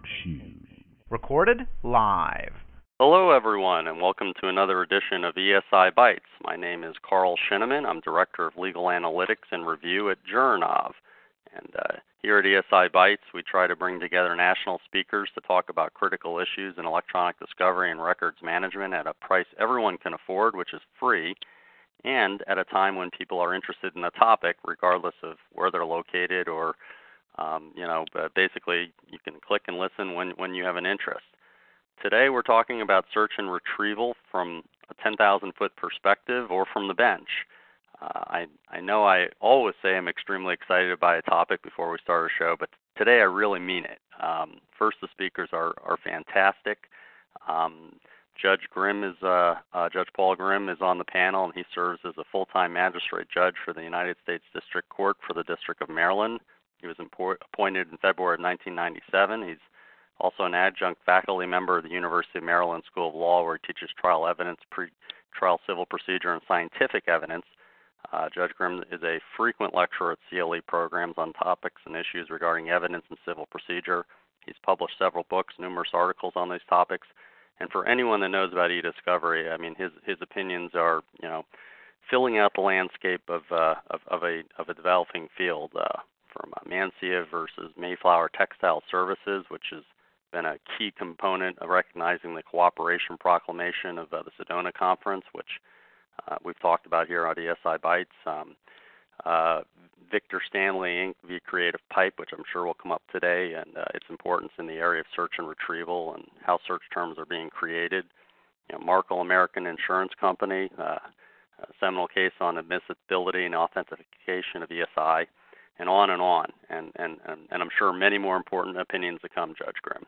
Recorded live. Hello, everyone, and welcome to another edition of ESI Bytes. My name is Carl Shinneman. I'm Director of Legal Analytics and Review at Jurnov. And here at ESI Bytes, we try to bring together national speakers to talk about critical issues in electronic discovery and records management at a price everyone can afford, which is free, and at a time when people are interested in the topic, regardless of where they're located or, basically you can click and listen when you have an interest. Today we're talking about search and retrieval from a 10,000-foot perspective or from the bench. I know I always say I'm extremely excited by a topic before we start a show, but today I really mean it. First, the speakers are fantastic. Judge Paul Grimm is on the panel, and he serves as a full-time magistrate judge for the United States District Court for the District of Maryland. He was appointed in February of 1997. He's also an adjunct faculty member of the University of Maryland School of Law, where he teaches trial evidence, pre-trial civil procedure, and scientific evidence. Judge Grimm is a frequent lecturer at CLE programs on topics and issues regarding evidence and civil procedure. He's published several books, numerous articles on these topics. And for anyone that knows about e-discovery, I mean, his opinions are, filling out the landscape of a developing field, from Mancia versus Mayflower Textile Services, which has been a key component of recognizing the cooperation proclamation of the Sedona Conference, which we've talked about here on ESI Bytes. Victor Stanley Inc. v. Creative Pipe, which I'm sure will come up today, and its importance in the area of search and retrieval and how search terms are being created. Markel American Insurance Company, a seminal case on admissibility and authentication of ESI, and on and on. And I'm sure many more important opinions to come, Judge Grimm.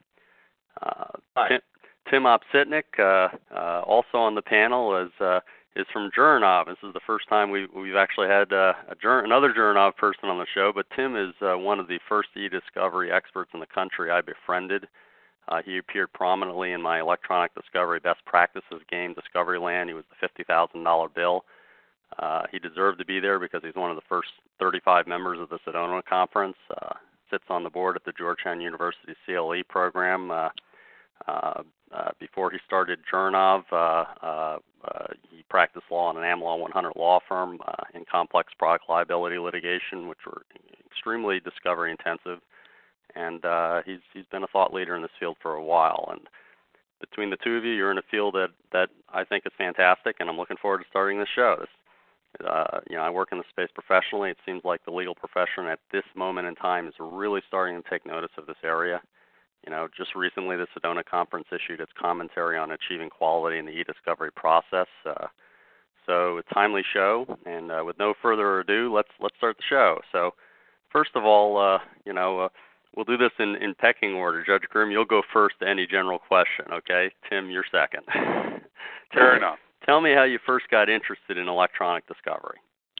Tim Opsitnik, also on the panel, is from Jurnov. This is the first time we've actually had another Jurnov person on the show, but Tim is one of the first e-discovery experts in the country I befriended. He appeared prominently in my electronic discovery best practices game, Discoveryland. He was the $50,000 bill. He deserved to be there because he's one of the first 35 members of the Sedona Conference, sits on the board at the Georgetown University CLE program. Before he started Jurnov, he practiced law in an AmLaw 100 law firm in complex product liability litigation, which were extremely discovery intensive. And he's been a thought leader in this field for a while. And between the two of you, you're in a field that I think is fantastic, and I'm looking forward to starting this show. I work in the space professionally. It seems like the legal profession at this moment in time is really starting to take notice of this area. Just recently the Sedona Conference issued its commentary on achieving quality in the e-discovery process. So a timely show, and with no further ado, let's start the show. So first of all, we'll do this in pecking order. Judge Grimm, you'll go first to any general question, okay? Tim, you're second. Fair enough. Tell me how you first got interested in electronic discovery.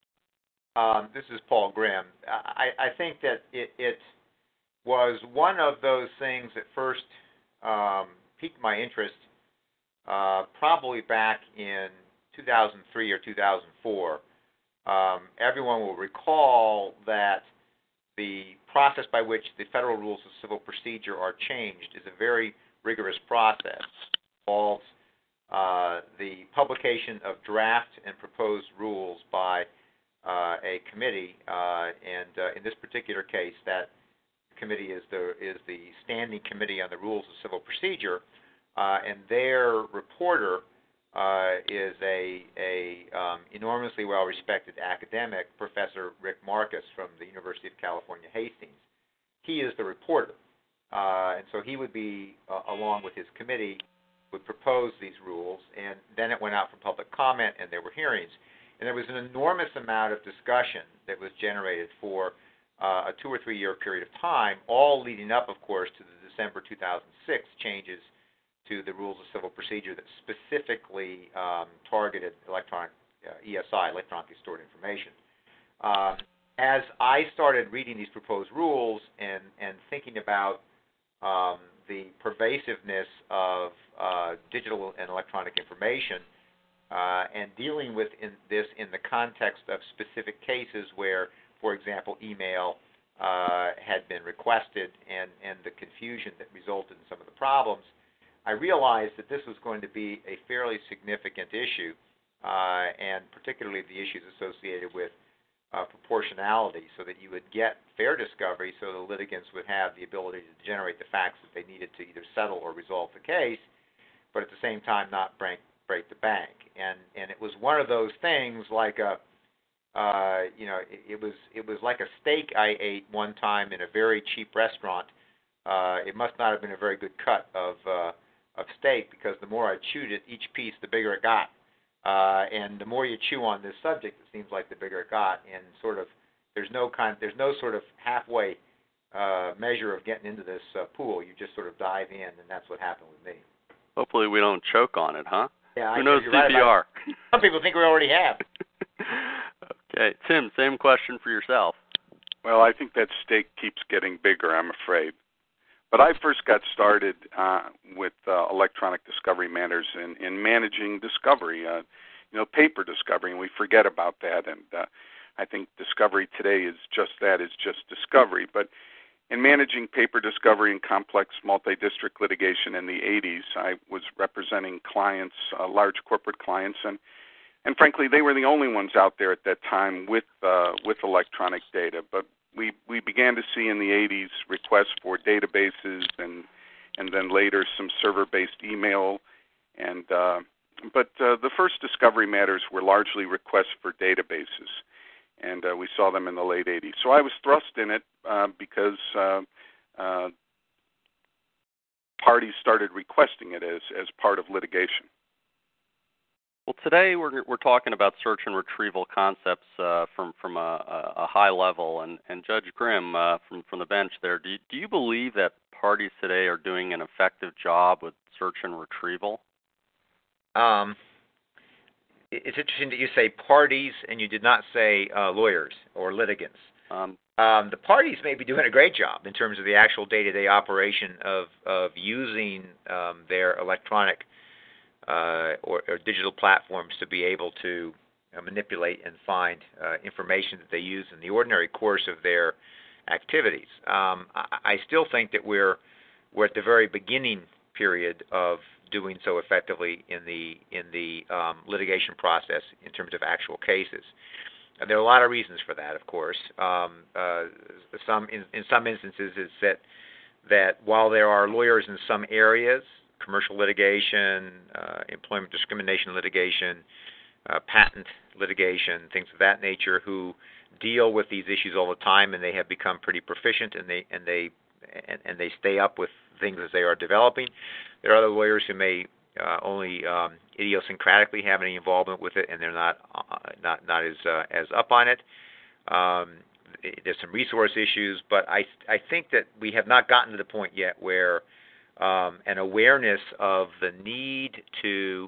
This is Paul Grimm. I think that it was one of those things that first piqued my interest probably back in 2003 or 2004. Everyone will recall that the process by which the federal rules of civil procedure are changed is a very rigorous process. It involves the publication of draft and proposed rules by a committee, and in this particular case, that committee is the Standing Committee on the Rules of Civil Procedure, and their reporter is a enormously well-respected academic, Professor Rick Marcus from the University of California, Hastings. He is the reporter, and so he would be, along with his committee, would propose these rules, and then it went out for public comment, and there were hearings. And there was an enormous amount of discussion that was generated for a 2 or 3 year period of time, all leading up, of course, to the December 2006 changes to the Rules of Civil Procedure that specifically targeted electronic ESI, electronically stored information. As I started reading these proposed rules and thinking about the pervasiveness of digital and electronic information, and dealing with this in the context of specific cases where, for example, email had been requested and the confusion that resulted in some of the problems, I realized that this was going to be a fairly significant issue, and particularly the issues associated with proportionality, so that you would get fair discovery so the litigants would have the ability to generate the facts that they needed to either settle or resolve the case, but at the same time not break the bank. And it was one of those things like it was like a steak I ate one time in a very cheap restaurant. It must not have been a very good cut of steak, because the more I chewed it, each piece, the bigger it got. And the more you chew on this subject, it seems like the bigger it got. And sort of, there's no sort of halfway measure of getting into this pool. You just sort of dive in, and that's what happened with me. Hopefully we don't choke on it, huh? Yeah, Who knows CPR? Right. Some people think we already have. Okay, Tim, same question for yourself. Well, I think that steak keeps getting bigger, I'm afraid. But I first got started with electronic discovery matters in managing discovery, paper discovery, and we forget about that. And I think discovery today is just that, is just discovery. But in managing paper discovery and complex multi-district litigation in the 80s, I was representing clients, large corporate clients, and frankly, they were the only ones out there at that time with electronic data. But we began to see in the 80s requests for databases and then later some server-based email. But the first discovery matters were largely requests for databases, and we saw them in the late 80s. So I was thrust in it because parties started requesting it as part of litigation. Well, today we're talking about search and retrieval concepts from a high level, and Judge Grimm from the bench there. Do you believe that parties today are doing an effective job with search and retrieval? It's interesting that you say parties and you did not say lawyers or litigants. The parties may be doing a great job in terms of the actual day-to-day operation of using their electronic or digital platforms to be able to manipulate and find information that they use in the ordinary course of their activities. I still think that we're at the very beginning period of doing so effectively in the litigation process in terms of actual cases. There are a lot of reasons for that, of course. In some instances, it's that while there are lawyers in some areas, commercial litigation, employment discrimination litigation, patent litigation, things of that nature, who deal with these issues all the time, and they have become pretty proficient, and they stay up with things as they are developing. There are other lawyers who may only idiosyncratically have any involvement with it, and they're not as up on it. There's some resource issues, but I think that we have not gotten to the point yet where an awareness of the need to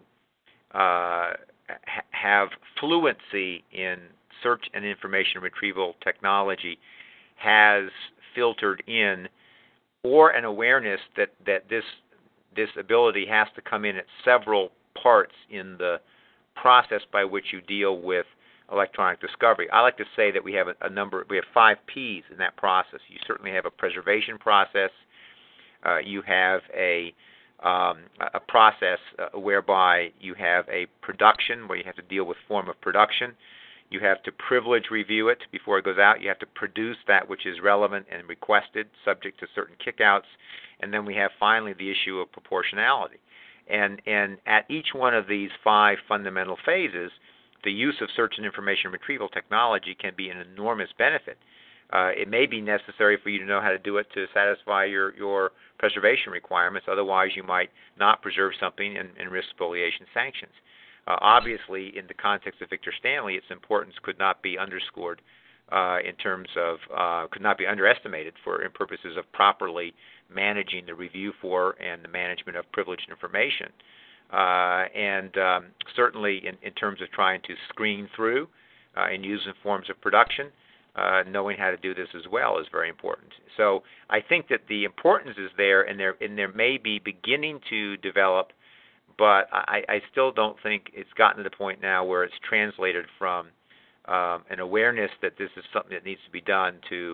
have fluency in search and information retrieval technology has filtered in, or an awareness that this ability has to come in at several parts in the process by which you deal with electronic discovery. I like to say that we have we have 5 P's in that process. You certainly have a preservation process. You have a process whereby you have a production, where you have to deal with form of production. You have to privilege review it before it goes out. You have to produce that which is relevant and requested, subject to certain kickouts. And then we have finally the issue of proportionality. And at each one of these 5 fundamental phases, the use of search and information retrieval technology can be an enormous benefit. It may be necessary for you to know how to do it to satisfy your preservation requirements. Otherwise, you might not preserve something and risk spoliation sanctions. Obviously, in the context of Victor Stanley, its importance could not be underscored in terms of, could not be underestimated in purposes of properly managing the review for and the management of privileged information. And certainly in terms of trying to screen through and use in forms of production, knowing how to do this as well is very important. So I think that the importance is there, and there may be beginning to develop, but I still don't think it's gotten to the point now where it's translated from an awareness that this is something that needs to be done to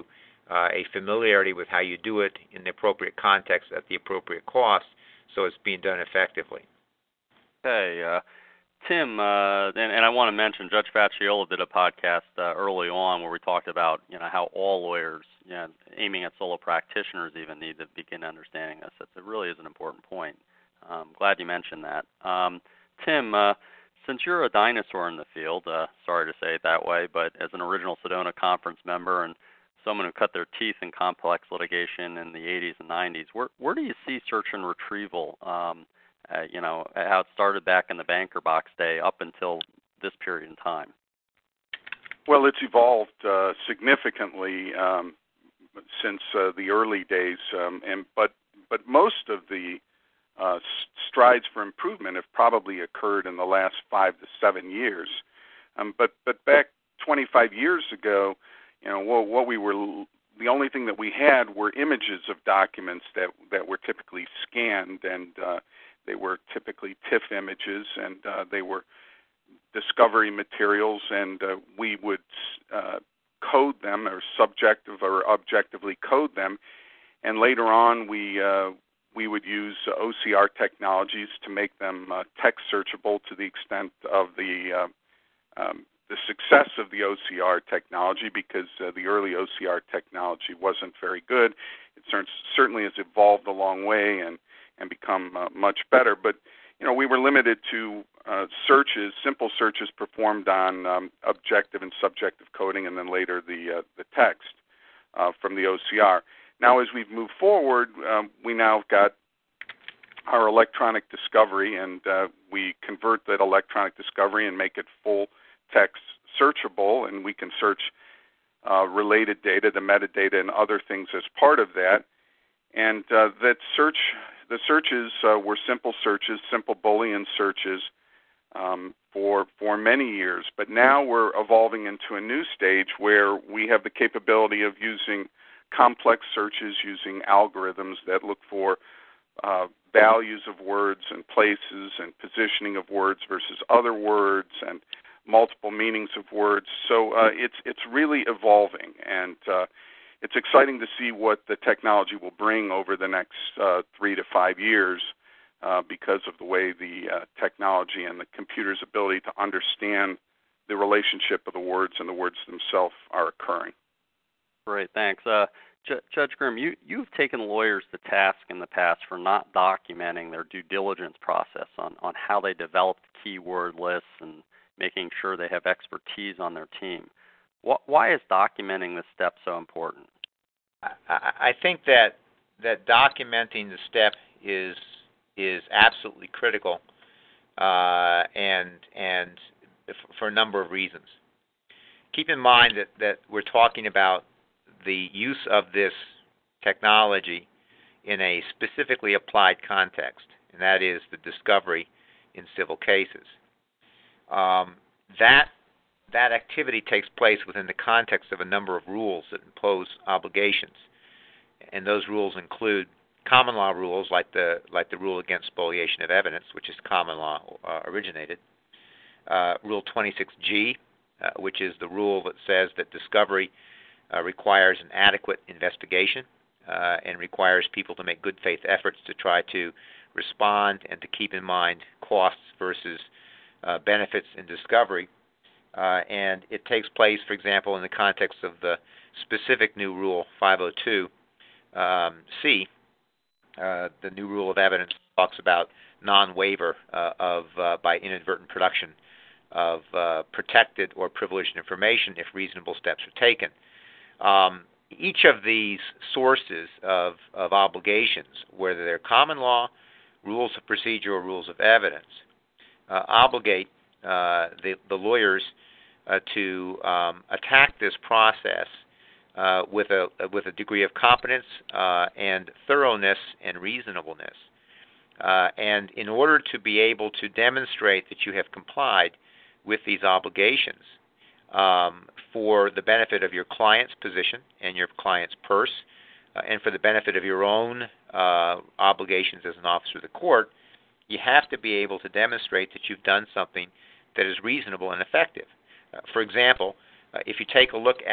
a familiarity with how you do it in the appropriate context at the appropriate cost, so it's being done effectively. Okay, Tim, and I want to mention Judge Facciola did a podcast early on where we talked about how all lawyers, aiming at solo practitioners, even need to begin understanding this. It really is an important point. Glad you mentioned that. Tim, since you're a dinosaur in the field, sorry to say it that way, but as an original Sedona Conference member and someone who cut their teeth in complex litigation in the 80s and 90s, where do you see search and retrieval? How it started back in the banker box day up until this period in time? Well, it's evolved significantly since the early days, but most of the strides for improvement have probably occurred in the last 5 to 7 years. But back 25 years ago, the only thing that we had were images of documents that were typically scanned, and they were typically TIFF images, and they were discovery materials, and we would code them, or subjective or objectively code them, and later on we would use OCR technologies to make them text searchable to the extent of the success of the OCR technology, because the early OCR technology wasn't very good. It certainly has evolved a long way and become much better. But we were limited to searches, simple searches performed on objective and subjective coding, and then later the text from the OCR. Now, as we've moved forward, we now have got our electronic discovery, and we convert that electronic discovery and make it full text searchable, and we can search related data, the metadata, and other things as part of that. And the searches were simple searches, simple Boolean searches for many years. But now we're evolving into a new stage where we have the capability of using complex searches, using algorithms that look for values of words and places and positioning of words versus other words and multiple meanings of words. So it's really evolving, and it's exciting to see what the technology will bring over the next 3 to 5 years because of the way the technology and the computer's ability to understand the relationship of the words and the words themselves are occurring. Great, thanks. Judge Grimm, you've taken lawyers to task in the past for not documenting their due diligence process on how they develop keyword lists and making sure they have expertise on their team. Why is documenting this step so important? I think that documenting the step is absolutely critical, and for a number of reasons. Keep in mind that we're talking about the use of this technology in a specifically applied context, and that is the discovery in civil cases. That activity takes place within the context of a number of rules that impose obligations, and those rules include common law rules like the rule against spoliation of evidence, which is common law originated, Rule 26G, which is the rule that says that discovery requires an adequate investigation and requires people to make good faith efforts to try to respond and to keep in mind costs versus benefits in discovery. And it takes place, for example, in the context of the specific new rule 502C. The new rule of evidence talks about non-waiver by inadvertent production of protected or privileged information if reasonable steps are taken. Each of these sources of obligations, whether they're common law, rules of procedure, or rules of evidence, obligate the lawyers to attack this process with a degree of competence and thoroughness and reasonableness. And in order to be able to demonstrate that you have complied with these obligations for the benefit of your client's position and your client's purse, and for the benefit of your own obligations as an officer of the court, you have to be able to demonstrate that you've done something that is reasonable and effective. For example, if you take a look at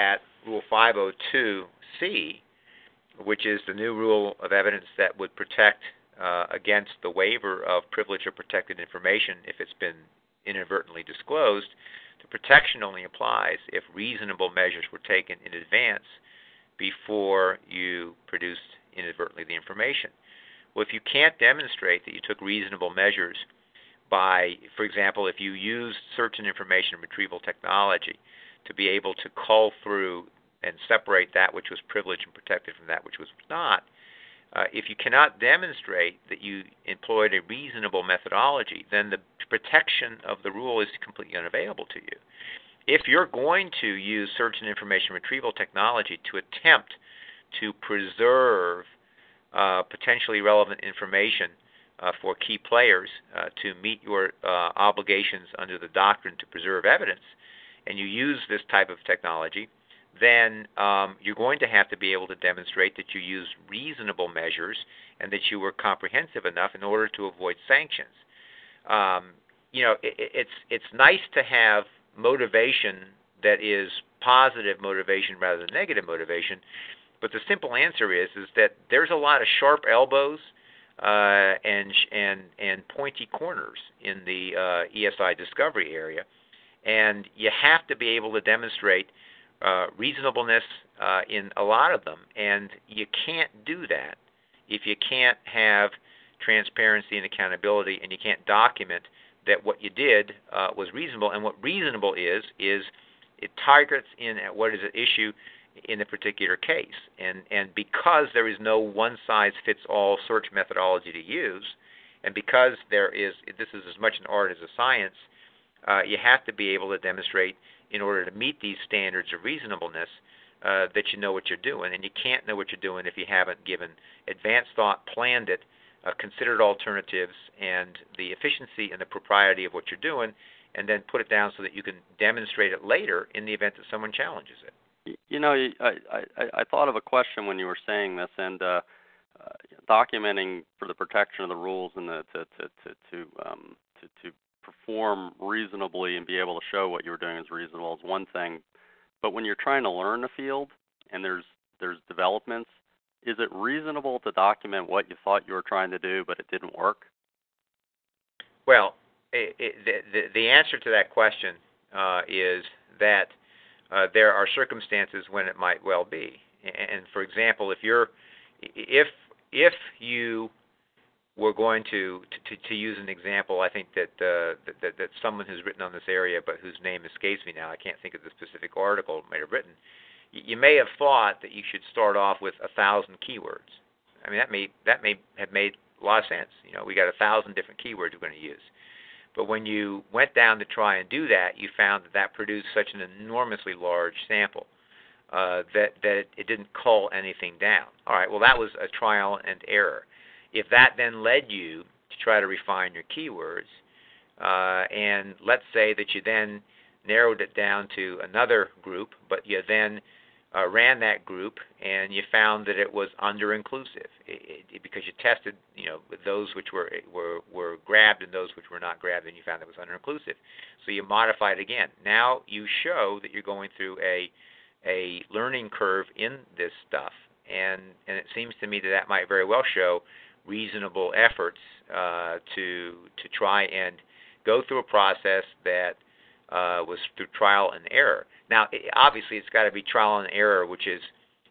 Rule 502C, which is the new rule of evidence that would protect against the waiver of privileged or protected information if it's been inadvertently disclosed. The protection only applies if reasonable measures were taken in advance before you produced inadvertently the information. Well, if you can't demonstrate that you took reasonable measures by, for example, if you used search and information retrieval technology to be able to cull through and separate that which was privileged and protected from that which was not, if you cannot demonstrate that you employed a reasonable methodology, then the protection of the rule is completely unavailable to you. If you're going to use search and information retrieval technology to attempt to preserve potentially relevant information for key players to meet your obligations under the doctrine to preserve evidence, and you use this type of technology, then you're going to have to be able to demonstrate that you used reasonable measures and that you were comprehensive enough in order to avoid sanctions. It's nice to have motivation that is positive motivation rather than negative motivation, but the simple answer is that there's a lot of sharp elbows and pointy corners in the ESI discovery area, and you have to be able to demonstrate reasonableness in a lot of them, and you can't do that if you can't have transparency and accountability, and you can't document that what you did was reasonable. And what reasonable is it targets in at what is at issue in a particular case. And because there is no one-size-fits-all search methodology to use, and because this is as much an art as a science, you have to be able to demonstrate in order to meet these standards of reasonableness that you know what you're doing. And you can't know what you're doing if you haven't given advanced thought, planned it, considered alternatives, and the efficiency and the propriety of what you're doing, and then put it down so that you can demonstrate it later in the event that someone challenges it. I thought of a question when you were saying this, and documenting for the protection of the rules and to perform reasonably and be able to show what you were doing is reasonable is one thing, but when you're trying to learn the field and there's developments, is it reasonable to document what you thought you were trying to do but it didn't work? Well, the answer to that question is that there are circumstances when it might well be. And for example, if you were going to use an example, I think that someone who's written on this area, but whose name escapes me now, I can't think of the specific article it may have written. You may have thought that you should start off with 1,000 keywords. I mean, that may have made a lot of sense. We got 1,000 different keywords we're going to use. But when you went down to try and do that, you found that produced such an enormously large sample that it didn't cull anything down. All right, well, that was a trial and error. If that then led you to try to refine your keywords, and let's say that you then narrowed it down to another group, but you then ran that group and you found that it was under-inclusive because you tested, those which were grabbed and those which were not grabbed, and you found it was under-inclusive. So you modify it again. Now you show that you're going through a learning curve in this stuff, and it seems to me that might very well show reasonable efforts to try and go through a process that was through trial and error. Now, obviously, it's got to be trial and error, which is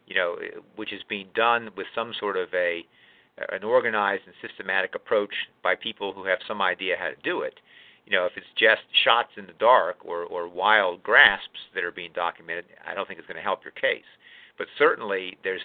being done with some sort of an organized and systematic approach by people who have some idea how to do it. If it's just shots in the dark or wild grasps that are being documented, I don't think it's going to help your case. But certainly, this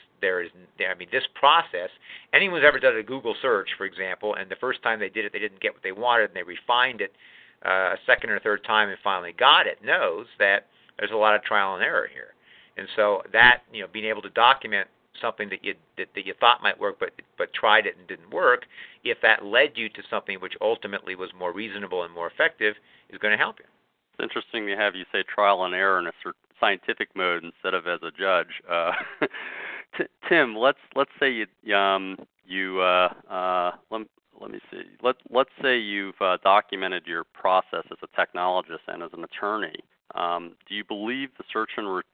process. Anyone who's ever done a Google search, for example, and the first time they did it, they didn't get what they wanted, and they refined it a second or third time and finally got it, knows that there's a lot of trial and error here. And so that, being able to document something that you thought might work but tried it and didn't work, if that led you to something which ultimately was more reasonable and more effective, is going to help you. It's interesting to have you say trial and error in a scientific mode instead of as a judge. Tim, let's say let me see. Let's say you've documented your process as a technologist and as an attorney. Do you believe the search and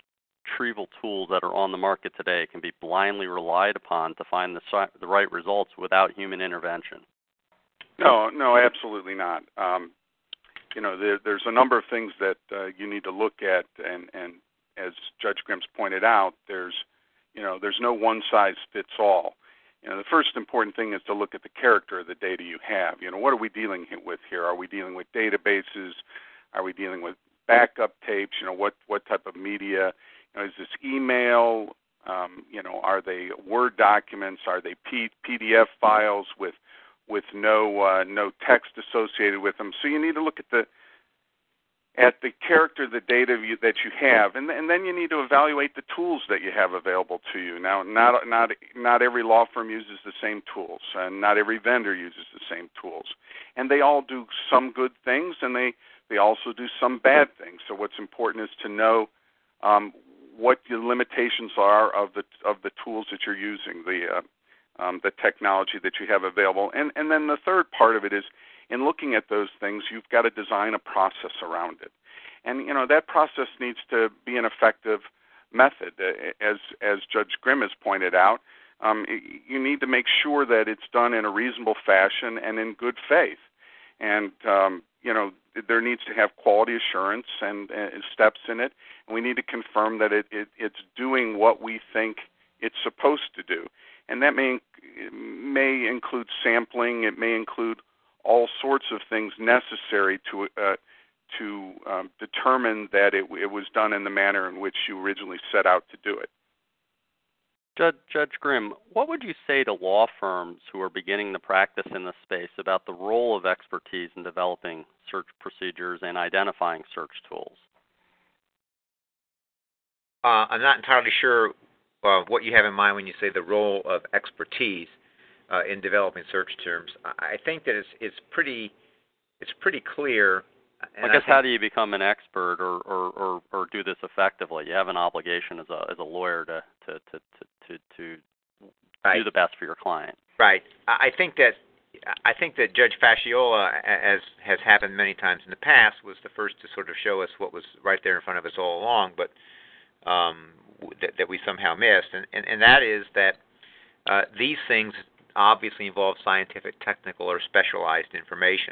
retrieval tools that are on the market today can be blindly relied upon to find the right results without human intervention? No, absolutely not. There's a number of things that you need to look at, and as Judge Grimm's pointed out, there's no one size fits all. The first important thing is to look at the character of the data you have. What are we dealing with here? Are we dealing with databases? Are we dealing with backup tapes? What type of media? Is this email? Are they Word documents? Are they PDF files with no text associated with them? So you need to look at the character of the data that you have, and then you need to evaluate the tools that you have available to you. Now, not every law firm uses the same tools, and not every vendor uses the same tools, and they all do some good things, and they also do some bad things. So what's important is to know what the limitations are of the tools that you're using, the technology that you have available, and then the third part of it is, in looking at those things, you've got to design a process around it. And, that process needs to be an effective method. As Judge Grimm has pointed out, you need to make sure that it's done in a reasonable fashion and in good faith. And, there needs to have quality assurance and steps in it. And we need to confirm that it's doing what we think it's supposed to do. And that may include sampling. It may include all sorts of things necessary to determine that it was done in the manner in which you originally set out to do it. Judge Grimm, what would you say to law firms who are beginning to practice in this space about the role of expertise in developing search procedures and identifying search tools? I'm not entirely sure what you have in mind when you say the role of expertise in developing search terms. I think that it's pretty clear. And I guess how do you become an expert or do this effectively? You have an obligation as a lawyer to right. do the best for your client. Right. I think that Judge Fasciola, as has happened many times in the past, was the first to sort of show us what was right there in front of us all along, but that we somehow missed, and that is that these things obviously involve scientific, technical, or specialized information.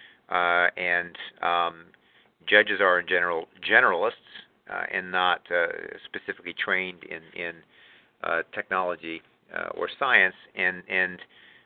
And judges are in general generalists and not specifically trained in technology or science. And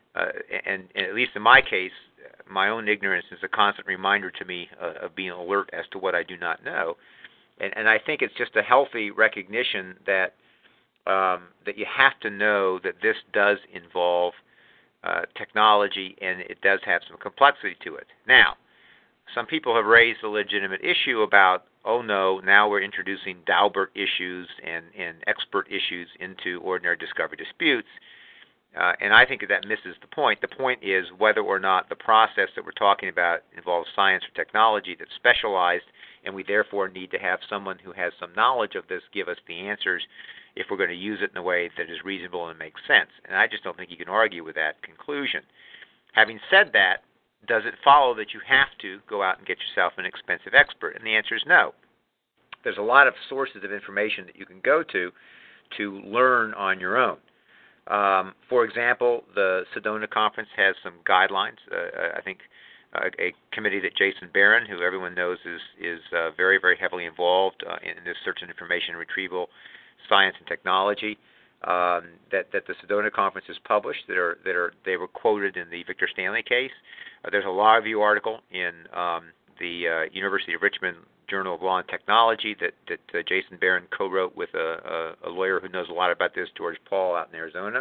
at least in my case, my own ignorance is a constant reminder to me of being alert as to what I do not know. And I think it's just a healthy recognition that that you have to know that this does involve technology, and it does have some complexity to it. Now, some people have raised a legitimate issue about, oh no, now we're introducing Daubert issues and expert issues into ordinary discovery disputes, and I think that misses the point. The point is whether or not the process that we're talking about involves science or technology that's specialized, and we therefore need to have someone who has some knowledge of this give us the answers if we're going to use it in a way that is reasonable and makes sense. And I just don't think you can argue with that conclusion. Having said that, does it follow that you have to go out and get yourself an expensive expert? And the answer is no. There's a lot of sources of information that you can go to learn on your own. For example, the Sedona Conference has some guidelines. I think a committee that Jason Barron, who everyone knows is very, very heavily involved in this search and information retrieval science and technology, that the Sedona Conference has published they were quoted in the Victor Stanley case. There's a law review article in the University of Richmond Journal of Law and Technology that Jason Barron co-wrote with a lawyer who knows a lot about this, George Paul, out in Arizona.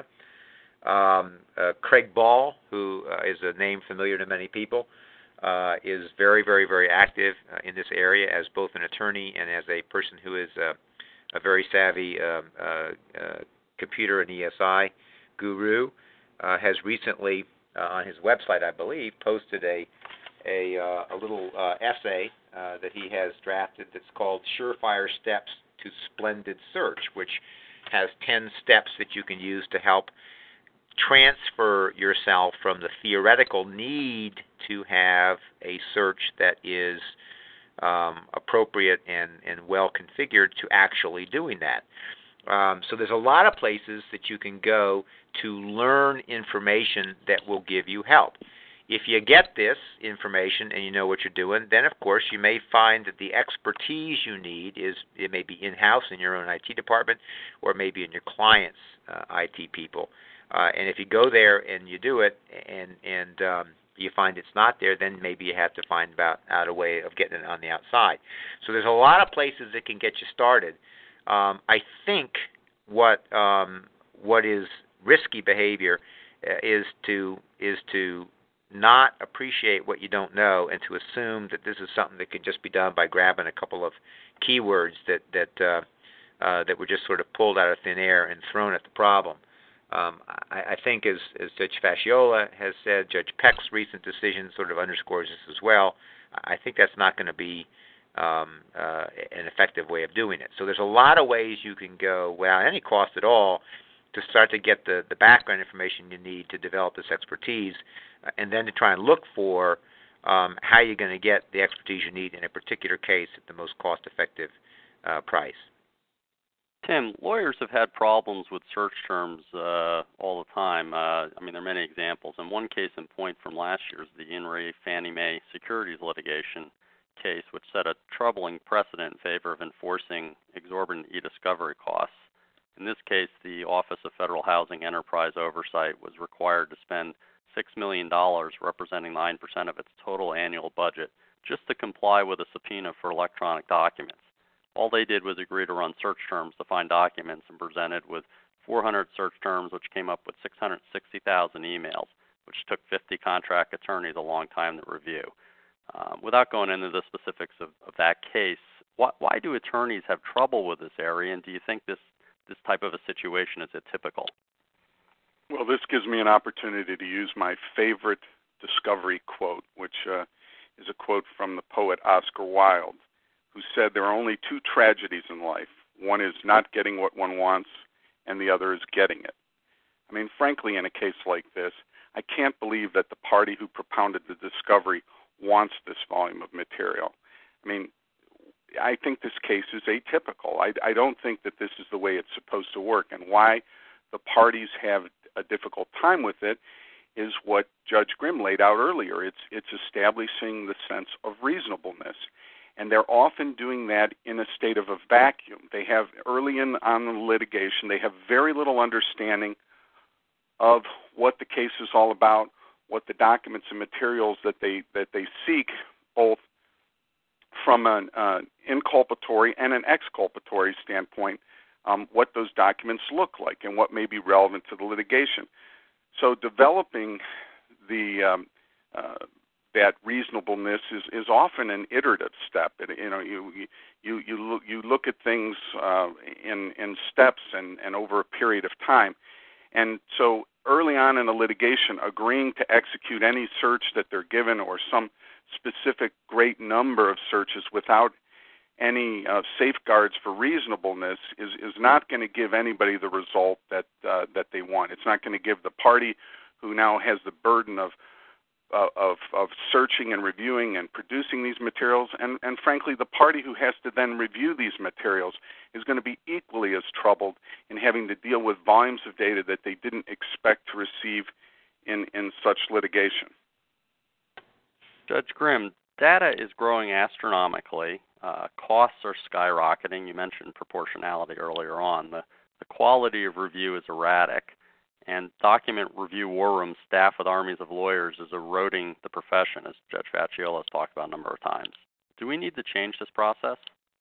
Craig Ball, who is a name familiar to many people, is very, very, very active in this area as both an attorney and as a person who is a very savvy computer and ESI guru. Has recently, on his website, I believe, posted a little essay that he has drafted that's called Surefire Steps to Splendid Search, which has 10 steps that you can use to help transfer yourself from the theoretical need to have a search that is appropriate and well configured to actually doing that. So there's a lot of places that you can go to learn information that will give you help. If you get this information and you know what you're doing, then of course you may find that the expertise you need it may be in-house in your own IT department, or maybe in your client's IT people. And if you go there and you do it, and you find it's not there, then maybe you have to find out a way of getting it on the outside. So there's a lot of places that can get you started. I think what is risky behavior is to not appreciate what you don't know, and to assume that this is something that can just be done by grabbing a couple of keywords that were just sort of pulled out of thin air and thrown at the problem. I think, as Judge Fasciola has said, Judge Peck's recent decision sort of underscores this as well. I think that's not going to be an effective way of doing it. So there's a lot of ways you can go without any cost at all to start to get the background information you need to develop this expertise, and then to try and look for how you're going to get the expertise you need in a particular case at the most cost-effective price. Tim, lawyers have had problems with search terms all the time. I mean, there are many examples. And one case in point from last year is the In re Fannie Mae securities litigation case, which set a troubling precedent in favor of enforcing exorbitant e-discovery costs. In this case, the Office of Federal Housing Enterprise Oversight was required to spend $6 million, representing 9% of its total annual budget, just to comply with a subpoena for electronic documents. All they did was agree to run search terms to find documents, and presented with 400 search terms, which came up with 660,000 emails, which took 50 contract attorneys a long time to review. Without going into the specifics of that case, why do attorneys have trouble with this area, and do you think this type of a situation is atypical? Well, this gives me an opportunity to use my favorite discovery quote, which is a quote from the poet Oscar Wilde, who said there are only two tragedies in life. One is not getting what one wants, and the other is getting it. I mean, frankly, in a case like this, I can't believe that the party who propounded the discovery wants this volume of material. I mean, I think this case is atypical. I don't think that this is the way it's supposed to work, and why the parties have a difficult time with it is what Judge Grimm laid out earlier. It's establishing the sense of reasonableness, and they're often doing that in a state of a vacuum. They have, early on the litigation, they have very little understanding of what the case is all about, what the documents and materials that they seek, both from an inculpatory and an exculpatory standpoint, what those documents look like and what may be relevant to the litigation. So developing the that reasonableness is often an iterative step. You look at things in steps and over a period of time. And so early on in a litigation, agreeing to execute any search that they're given, or some specific great number of searches without any safeguards for reasonableness is not going to give anybody the result that they want. It's not going to give the party who now has the burden of searching and reviewing and producing these materials, and frankly, the party who has to then review these materials is going to be equally as troubled in having to deal with volumes of data that they didn't expect to receive in such litigation. Judge Grimm, data is growing astronomically. Costs are skyrocketing. You mentioned proportionality earlier on. The quality of review is erratic, and document review war rooms staffed with armies of lawyers is eroding the profession, as Judge Fasciola has talked about a number of times. Do we need to change this process?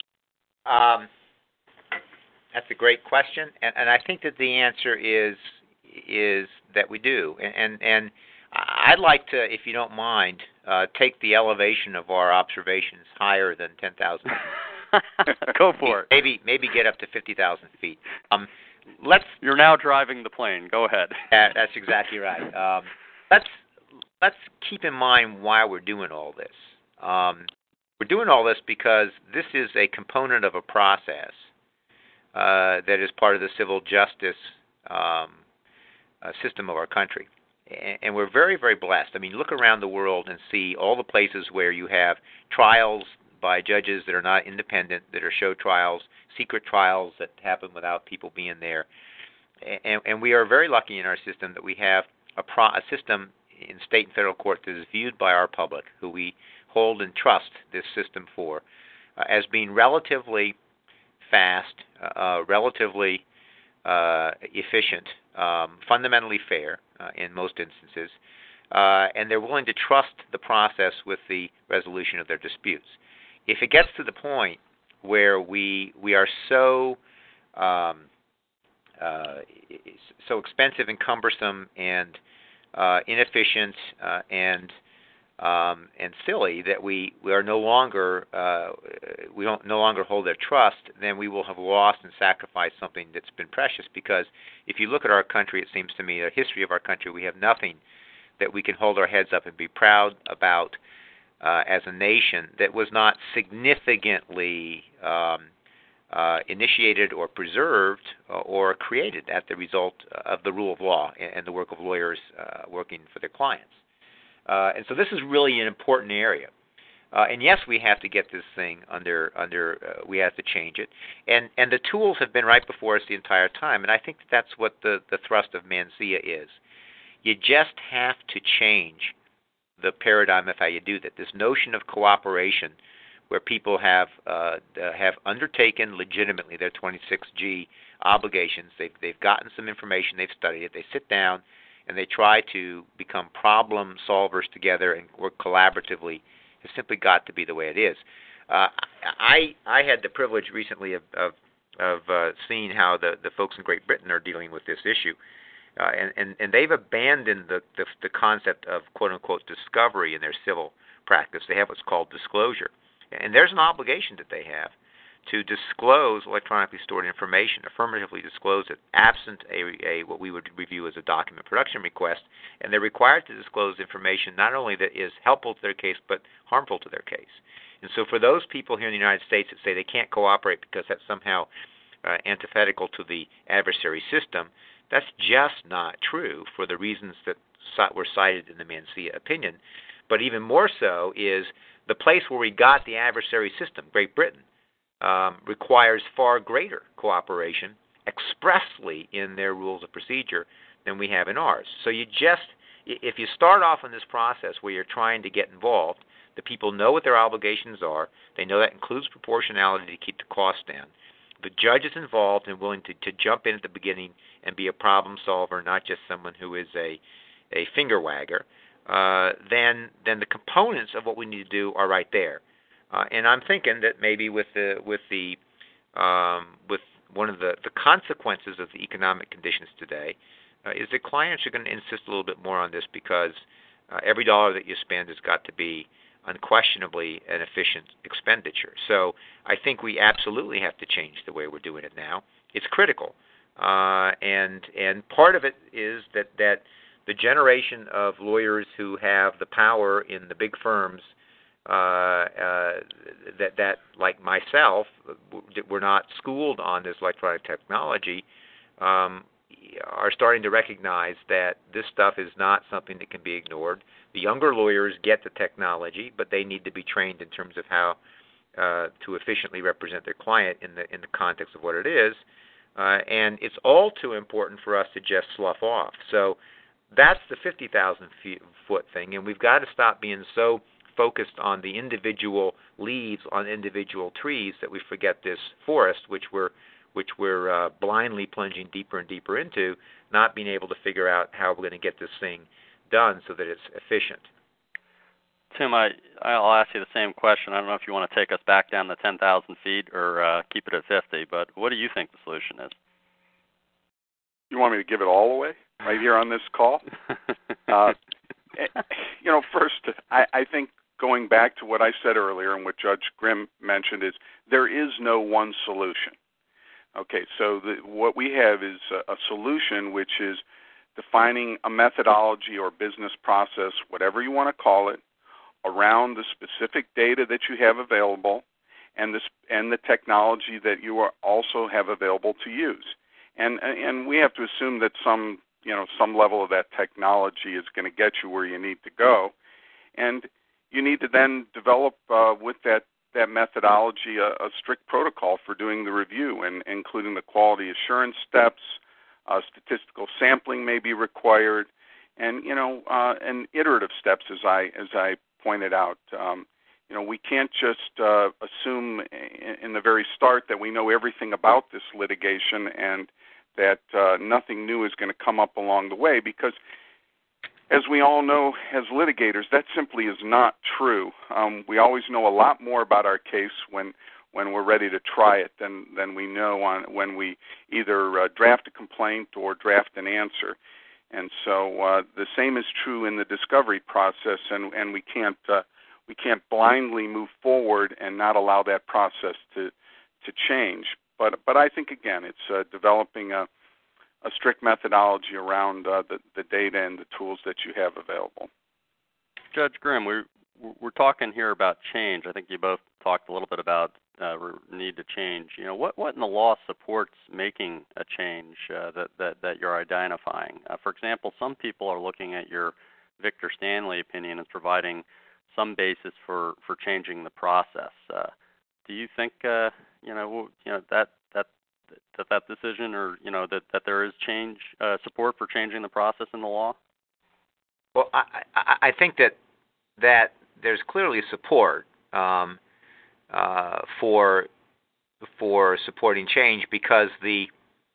That's a great question, and I think that the answer is that we do. And I'd like to, if you don't mind, take the elevation of our observations higher than 10,000 feet. Go for it. Maybe get up to 50,000 feet. You're now driving the plane. Go ahead. That's exactly right. Let's keep in mind why we're doing all this. We're doing all this because this is a component of a process that is part of the civil justice system of our country. And we're very, very blessed. I mean, look around the world and see all the places where you have trials by judges that are not independent, that are show trials, secret trials that happen without people being there. And we are very lucky in our system that we have a system in state and federal court that is viewed by our public, who we hold and trust this system for, as being relatively fast, relatively efficient, fundamentally fair in most instances, and they're willing to trust the process with the resolution of their disputes. If it gets to the point where we are so expensive and cumbersome and inefficient and silly that we are no longer we don't no longer hold their trust, then we will have lost and sacrificed something that's been precious. Because if you look at our country, it seems to me, the history of our country, we have nothing that we can hold our heads up and be proud about as a nation that was not significantly initiated or preserved or created at the result of the rule of law and the work of lawyers working for their clients. And so this is really an important area. And yes, we have to get this thing under we have to change it. And the tools have been right before us the entire time. And I think that's what the thrust of MANSEA is. You just have to change the paradigm of how you do that. This notion of cooperation, where people have undertaken legitimately their 26G obligations. They've gotten some information, they've studied it, they sit down and they try to become problem solvers together and work collaboratively, has simply got to be the way it is. I had the privilege recently of seeing how the folks in Great Britain are dealing with this issue. And they've abandoned the concept of quote-unquote discovery in their civil practice. They have what's called disclosure. And there's an obligation that they have to disclose electronically stored information, affirmatively disclose it, absent a what we would review as a document production request. And they're required to disclose information not only that is helpful to their case, but harmful to their case. And so for those people here in the United States that say they can't cooperate because that's somehow antithetical to the adversary system, that's just not true for the reasons that were cited in the MANSEA opinion. But even more so is the place where we got the adversary system, Great Britain, requires far greater cooperation expressly in their rules of procedure than we have in ours. So if you start off in this process where you're trying to get involved, the people know what their obligations are. They know that includes proportionality to keep the cost down. The judge is involved and willing to jump in at the beginning and be a problem solver, not just someone who is a finger wagger. Then the components of what we need to do are right there. And I'm thinking that maybe with one of the consequences of the economic conditions today is that clients are going to insist a little bit more on this, because every dollar that you spend has got to be unquestionably an efficient expenditure. So I think we absolutely have to change the way we're doing it now. It's critical. And part of it is that the generation of lawyers who have the power in the big firms that like myself, were not schooled on this electronic technology, are starting to recognize that this stuff is not something that can be ignored. The younger lawyers get the technology, but they need to be trained in terms of how to efficiently represent their client in the context of what it is. And it's all too important for us to just slough off. So that's the 50,000-foot thing, and we've got to stop being so focused on the individual leaves on individual trees that we forget this forest, which we're blindly plunging deeper and deeper into, not being able to figure out how we're going to get this thing done so that it's efficient. Tim, I'll ask you the same question. I don't know if you want to take us back down to 10,000 feet or keep it at 50, but what do you think the solution is? You want me to give it all away right here on this call? First, I think going back to what I said earlier and what Judge Grimm mentioned is there is no one solution. Okay, so what we have is a solution which is defining a methodology or business process, whatever you want to call it, around the specific data that you have available and the technology that you also have available to use. And we have to assume that some level of that technology is going to get you where you need to go. And you need to then develop with that that methodology a strict protocol for doing the review, and including the quality assurance steps. Statistical sampling may be required, and and iterative steps, as I pointed out. We can't just assume in the very start that we know everything about this litigation and that nothing new is going to come up along the way, because as we all know as litigators, that simply is not true. We always know a lot more about our case when we're ready to try it than we know when we either draft a complaint or draft an answer. And so the same is true in the discovery process, and we can't blindly move forward and not allow that process to change. But I think, again, it's developing a strict methodology around the data and the tools that you have available. Judge Grimm, we're talking here about change. I think you both talked a little bit about need to change. What in the law supports making a change that you're identifying? For example, some people are looking at your Victor Stanley opinion as providing some basis for changing the process. Do you think that decision, or that there is change support for changing the process in the law? Well, I think that there's clearly support for supporting change, because the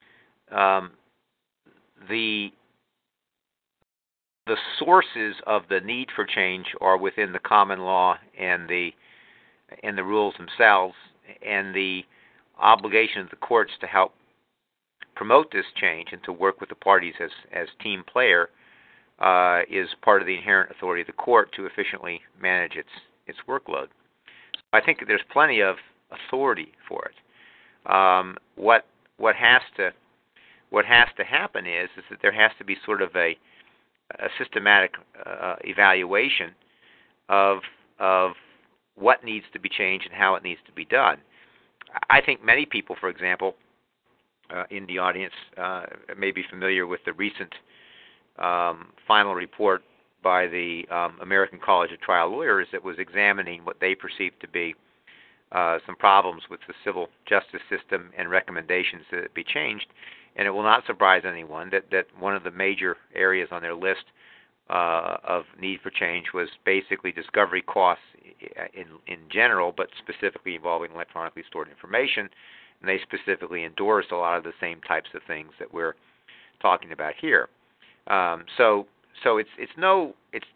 sources of the need for change are within the common law and the rules themselves, and the obligation of the courts to help promote this change and to work with the parties as team player is part of the inherent authority of the court to efficiently manage its workload. I think that there's plenty of authority for it. What has to happen is that there has to be sort of a systematic evaluation of what needs to be changed and how it needs to be done. I think many people, for example, in the audience may be familiar with the recent final report by the American College of Trial Lawyers that was examining what they perceived to be some problems with the civil justice system and recommendations that it be changed. And it will not surprise anyone that one of the major areas on their list of need for change was basically discovery costs in general, but specifically involving electronically stored information. And they specifically endorsed a lot of the same types of things that we're talking about here. So no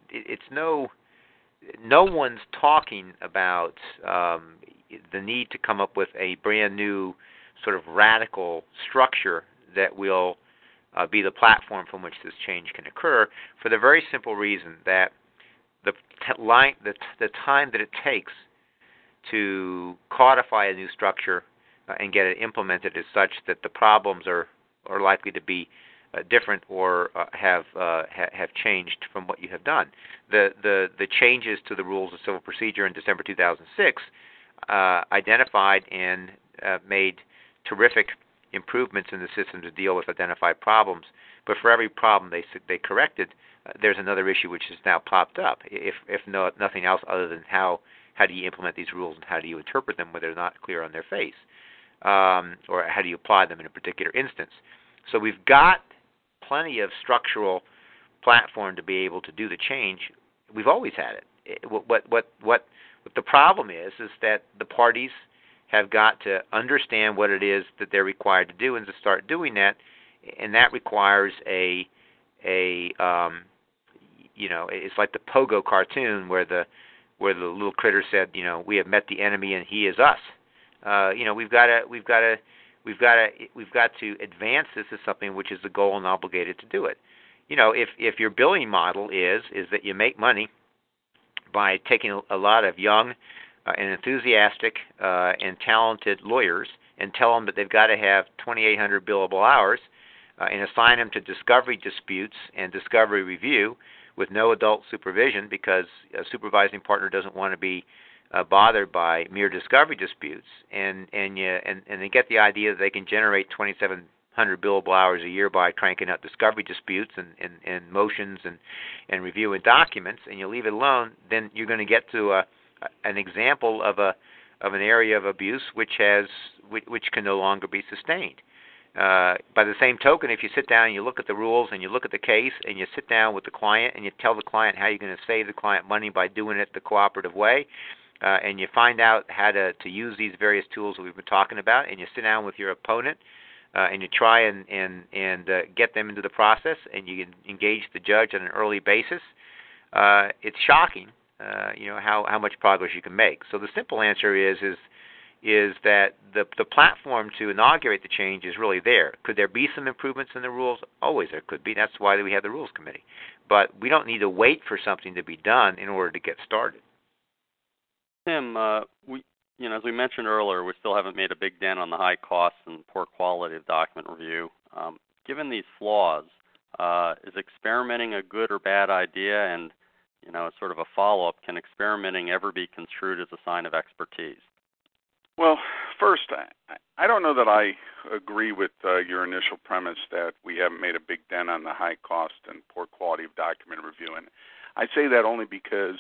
one's talking about the need to come up with a brand new sort of radical structure that will be the platform from which this change can occur, for the very simple reason that the time that it takes to codify a new structure and get it implemented is such that the problems are likely to be different or have changed from what you have done. The changes to the rules of civil procedure in December 2006 identified and made terrific improvements in the system to deal with identified problems. But for every problem they corrected, there's another issue which has now popped up. If nothing else other than how do you implement these rules and how do you interpret them when they're not clear on their face, or how do you apply them in a particular instance. So we've got plenty of structural platform to be able to do the change. We've always had it. What the problem is that the parties have got to understand what it is that they're required to do and to start doing that, and that requires it's like the Pogo cartoon where the little critter said, we have met the enemy and he is us. We've got to advance this as something which is the goal and obligated to do it. If your billing model is that you make money by taking a lot of young and enthusiastic and talented lawyers and tell them that they've got to have 2,800 billable hours and assign them to discovery disputes and discovery review with no adult supervision, because a supervising partner doesn't want to be bothered by mere discovery disputes, and they get the idea that they can generate 2,700 billable hours a year by cranking out discovery disputes and motions and reviewing documents, and you leave it alone, then you're going to get to an example of of an area of abuse which can no longer be sustained. By the same token, if you sit down and you look at the rules and you look at the case and you sit down with the client and you tell the client how you're going to save the client money by doing it the cooperative way, and you find out how to use these various tools that we've been talking about, and you sit down with your opponent and you try and get them into the process, and you engage the judge on an early basis, it's shocking, how much progress you can make. So the simple answer is that the platform to inaugurate the change is really there. Could there be some improvements in the rules? Always there could be. That's why we have the Rules Committee. But we don't need to wait for something to be done in order to get started. Tim, as we mentioned earlier, we still haven't made a big dent on the high costs and poor quality of document review. Given these flaws, is experimenting a good or bad idea? And, as sort of a follow-up, can experimenting ever be construed as a sign of expertise? Well, first, I don't know that I agree with your initial premise that we haven't made a big dent on the high cost and poor quality of document review. And I say that only because,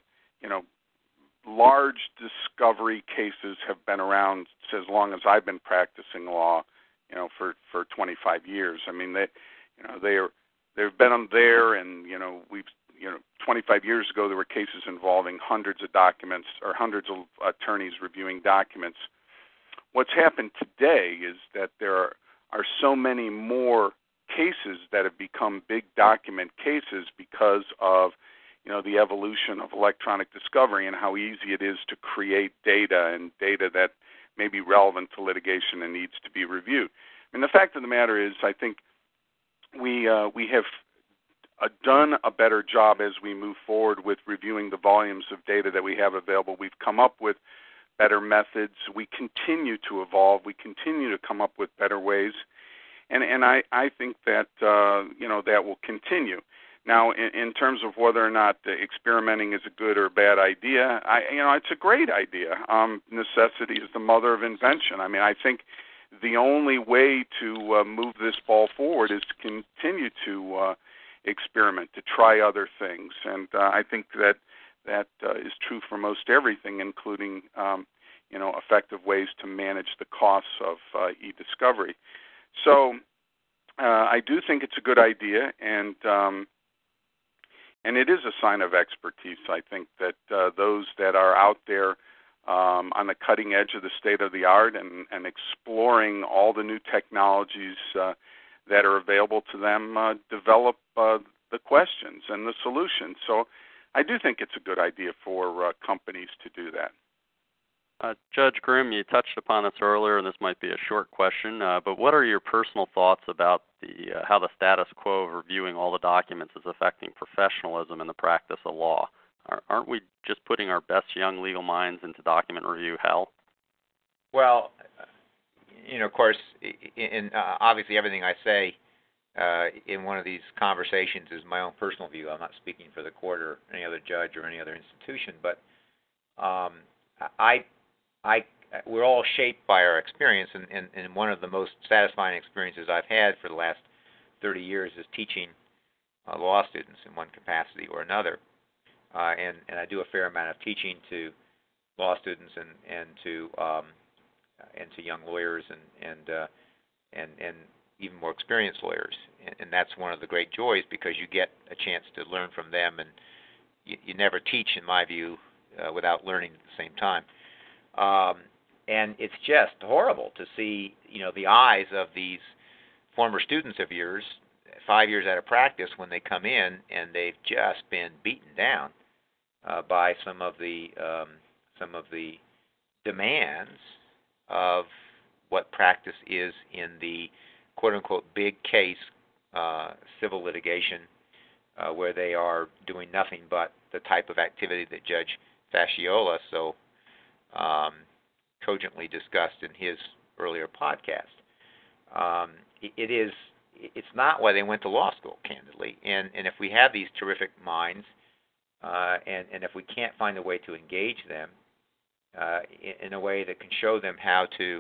large discovery cases have been around as long as I've been practicing law, for 25 years. I mean, they've been there, and 25 years ago there were cases involving hundreds of documents or hundreds of attorneys reviewing documents. What's happened today is that there are so many more cases that have become big document cases because of the evolution of electronic discovery and how easy it is to create data and data that may be relevant to litigation and needs to be reviewed. I mean, the fact of the matter is, I think we have done a better job as we move forward with reviewing the volumes of data that we have available. We've come up with better methods. We continue to evolve. We continue to come up with better ways, and I think that that will continue. Now, in terms of whether or not experimenting is a good or bad idea, it's a great idea. Necessity is the mother of invention. I mean, I think the only way to move this ball forward is to continue to experiment, to try other things, and I think that is true for most everything, including effective ways to manage the costs of e-discovery. So I do think it's a good idea, and it is a sign of expertise. I think that those that are out there on the cutting edge of the state of the art and exploring all the new technologies that are available to them develop the questions and the solutions. So I do think it's a good idea for companies to do that. Judge Grimm, you touched upon this earlier, and this might be a short question, but what are your personal thoughts about how the status quo of reviewing all the documents is affecting professionalism in the practice of law? Aren't we just putting our best young legal minds into document review hell? Well, of course, obviously everything I say in one of these conversations is my own personal view. I'm not speaking for the court or any other judge or any other institution, but we're all shaped by our experience, and one of the most satisfying experiences I've had for the last 30 years is teaching law students in one capacity or another, and I do a fair amount of teaching to law students and to young lawyers and even more experienced lawyers, and that's one of the great joys because you get a chance to learn from them, and you never teach, in my view, without learning at the same time. And it's just horrible to see, the eyes of these former students of yours, 5 years out of practice, when they come in and they've just been beaten down by some of the demands of what practice is in the quote-unquote big case civil litigation, where they are doing nothing but the type of activity that Judge Fasciola so cogently discussed in his earlier podcast. It's not why they went to law school, candidly. And if we have these terrific minds, and if we can't find a way to engage them in a way that can show them how to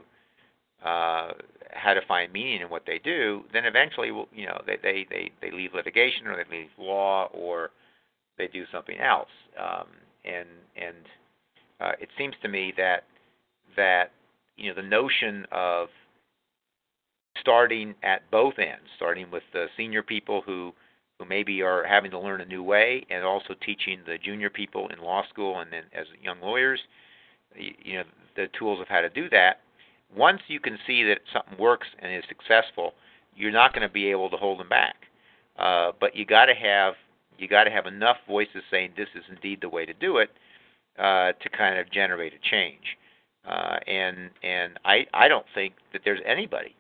find meaning in what they do, then eventually, they leave litigation, or they leave law, or they do something else. And it seems to me that that the notion of starting at both ends, starting with the senior people who maybe are having to learn a new way, and also teaching the junior people in law school and then as young lawyers, the tools of how to do that. Once you can see that something works and is successful, you're not going to be able to hold them back. But you got to have enough voices saying this is indeed the way to do it to kind of generate a change. And I don't think that there's anybody.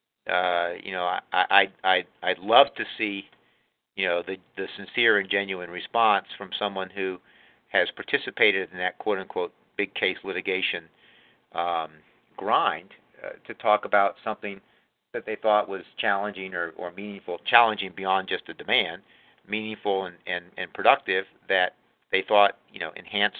I'd love to see the sincere and genuine response from someone who has participated in that quote unquote big case litigation grind to talk about something that they thought was challenging or meaningful, challenging beyond just the demand, meaningful and productive, that they thought enhanced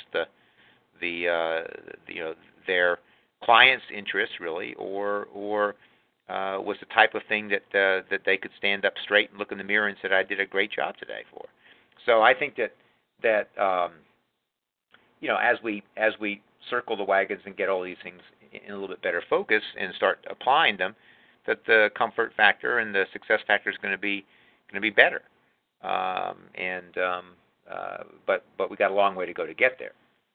their client's interests really, or was the type of thing that they could stand up straight and look in the mirror and said, I did a great job today for. So I think that as we circle the wagons and get all these things in a little bit better focus and start applying them, that the comfort factor and the success factor is going to be better. But we got a long way to go to get there.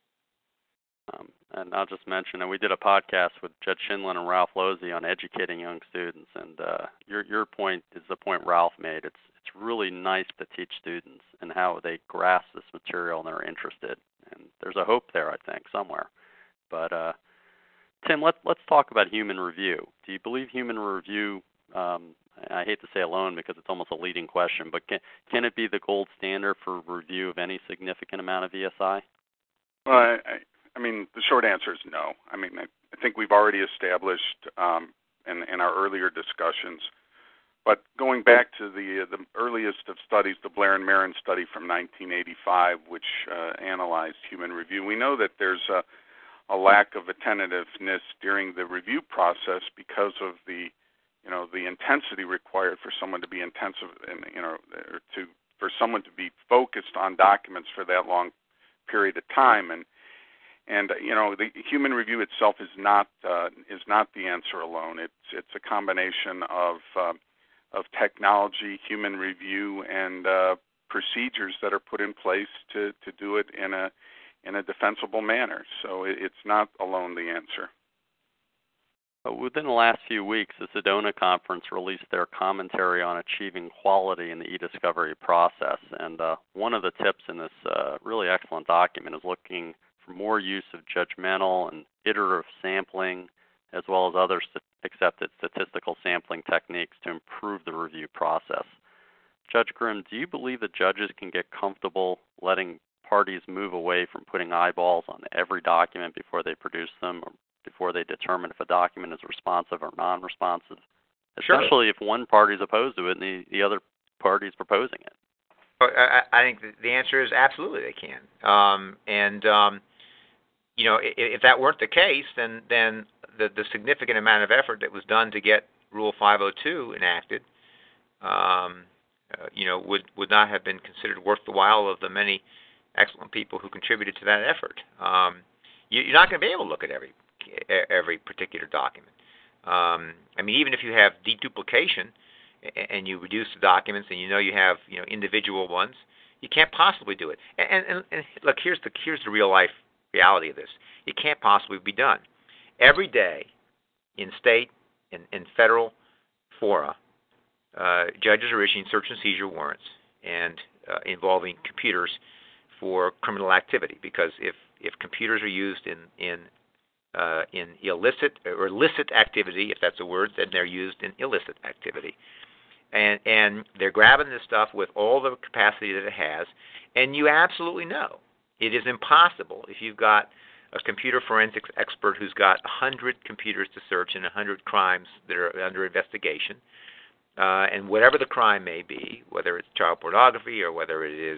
And I'll just mention that we did a podcast with Judge Shinlin and Ralph Losey on educating young students, and your point is the point Ralph made. It's really nice to teach students and how they grasp this material and they're interested. And there's a hope there, I think, somewhere. But Tim, let's talk about human review. Do you believe human review? I hate to say alone because it's almost a leading question, but can it be the gold standard for review of any significant amount of ESI? Well, I mean, the short answer is no. I mean, I think we've already established in our earlier discussions. But going back to the earliest of studies, the Blair and Marin study from 1985, which analyzed human review, we know that there's a lack of attentiveness during the review process because of the intensity required for someone to be intensive, and for someone to be focused on documents for that long period of time. And the human review itself is not the answer alone. It's a combination of technology, human review, and procedures that are put in place to do it in a defensible manner. So it's not alone the answer. Within the last few weeks, the Sedona Conference released their commentary on achieving quality in the e-discovery process. And one of the tips in this really excellent document is looking for more use of judgmental and iterative sampling, as well as other accepted statistical sampling techniques to improve the review process. Judge Grimm, do you believe that judges can get comfortable letting parties move away from putting eyeballs on every document before they produce them, or before they determine if a document is responsive or non-responsive, especially if one party is opposed to it and the other party is proposing it? I think the answer is absolutely they can. If that weren't the case, then the significant amount of effort that was done to get Rule 502 enacted, would not have been considered worth the while of the many excellent people who contributed to that effort. You're not going to be able to look at every particular document. Even if you have deduplication and you reduce the documents and you have individual ones, you can't possibly do it. And look, here's the real life reality of this. It can't possibly be done. Every day in state and federal fora, judges are issuing search and seizure warrants and involving computers for criminal activity, because if computers are used in illicit or illicit activity, if that's a word, then they're used in illicit activity. And they're grabbing this stuff with all the capacity that it has, and you absolutely know it is impossible if you've got a computer forensics expert who's got 100 computers to search and 100 crimes that are under investigation, and whatever the crime may be, whether it's child pornography or whether it is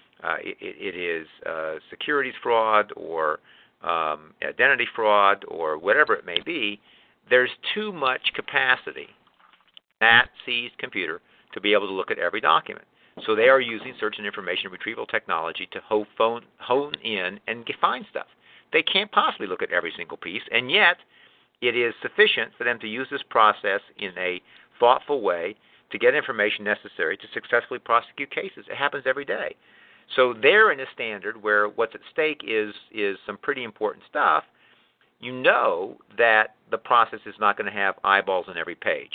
securities fraud or identity fraud or whatever it may be, there's too much capacity in that seized computer to be able to look at every document. So they are using search and information retrieval technology to hone in and find stuff. they can't possibly look at every single piece, and yet it is sufficient for them to use this process in a thoughtful way to get information necessary to successfully prosecute cases. It happens every day. So they're in a standard where what's at stake is some pretty important stuff. You know that the process is not going to have eyeballs on every page.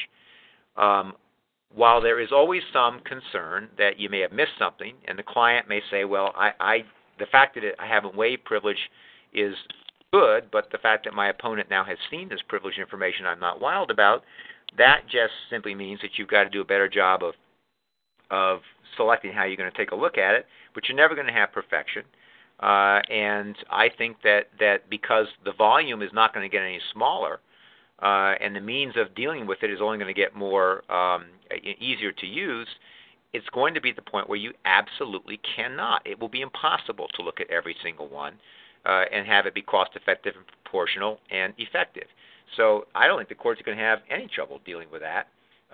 While there is always some concern that you may have missed something, and the client may say, well, the fact that I haven't waived privilege is good, but the fact that my opponent now has seen this privileged information I'm not wild about, that just simply means that you've got to do a better job of selecting how you're going to take a look at it, but you're never going to have perfection. And I think that because the volume is not going to get any smaller, and the means of dealing with it is only going to get more easier to use, it's going to be at the point where you absolutely cannot. It will be impossible to look at every single one and have it be cost-effective and proportional and effective. So I don't think the courts are going to have any trouble dealing with that.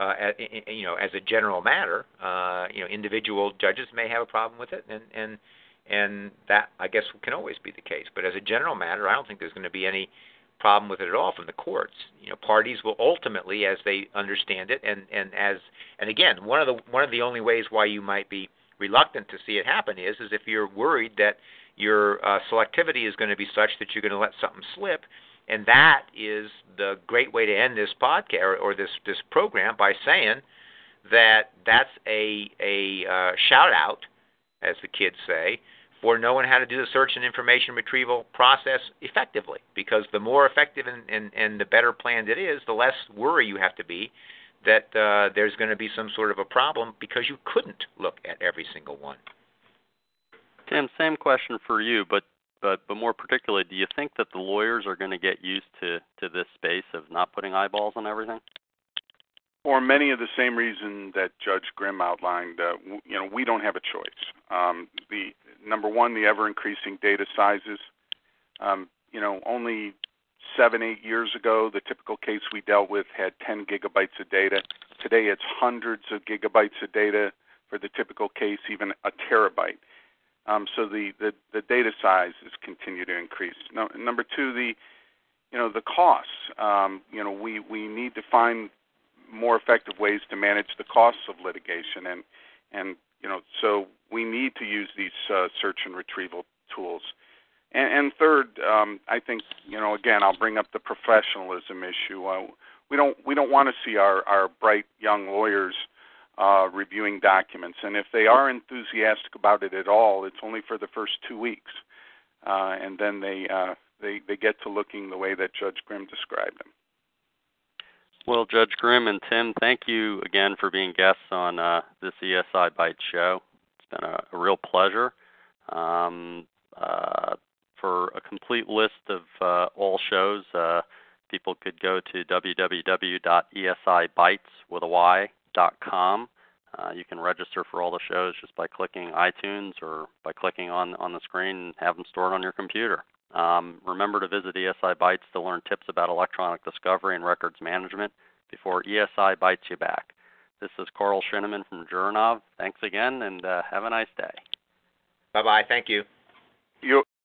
As a general matter, individual judges may have a problem with it, and that, I guess, can always be the case. But as a general matter, I don't think there's going to be any problem with it at all from the courts. Parties will ultimately, as they understand it, and again, one of the only ways why you might be reluctant to see it happen is if you're worried that your selectivity is going to be such that you're going to let something slip, and that is the great way to end this podcast or this program by saying that that's a shout out, as the kids say, for knowing how to do the search and information retrieval process effectively. Because the more effective and the better planned it is, the less worry you have to be that there's going to be some sort of a problem because you couldn't look at every single one. Tim, same question for you, but more particularly, do you think that the lawyers are going to get used to this space of not putting eyeballs on everything? For many of the same reason that Judge Grimm outlined, we don't have a choice. The number one, the ever-increasing data sizes. Only 7-8 years ago, the typical case we dealt with had 10 gigabytes of data. Today, it's hundreds of gigabytes of data for the typical case, even a terabyte. So the data sizes continue to increase. Number two, the costs. We need to find more effective ways to manage the costs of litigation, and so we need to use these search and retrieval tools. And third, I think again, I'll bring up the professionalism issue. We don't want to see our bright young lawyers reviewing documents, and if they are enthusiastic about it at all, it's only for the first 2 weeks, and then they get to looking the way that Judge Grimm described them. Well, Judge Grimm and Tim, thank you again for being guests on this ESI Bytes show. It's been a real pleasure. For a complete list of all shows, people could go to www.esibytes.com. You can register for all the shows just by clicking iTunes or by clicking on the screen and have them stored on your computer. Remember to visit ESI Bytes to learn tips about electronic discovery and records management before ESI bites you back. This is Carl Shinneman from Jurinov. Thanks again, and have a nice day. Bye-bye. Thank you.